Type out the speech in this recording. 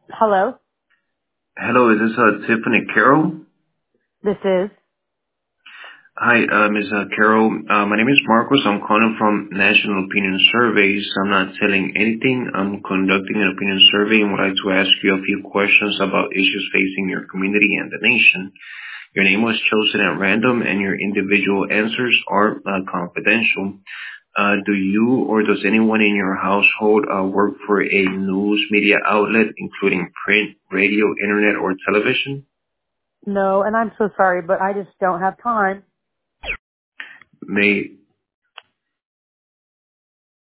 Hello, Hello, is this Tiffany Carroll? this is. Hi, Ms. Carroll. My name is Marcos. I'm calling from National Opinion Surveys. I'm not telling anything. I'm conducting an opinion survey and would like to ask you a few questions about issues facing your community and the nation. Your name was chosen at random and your individual answers are confidential. Do you or does anyone in your household work for a news media outlet, including print, radio, internet, or television? No, and I'm so sorry, but I just don't have time. May